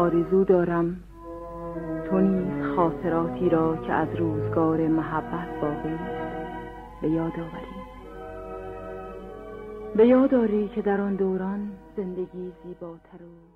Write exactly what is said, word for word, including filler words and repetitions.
آرزو دارم تو نیز خاطراتی را که از روزگار محبت باقی است به یاد آوری، به یاد آری که در آن دوران زندگی زیباتر و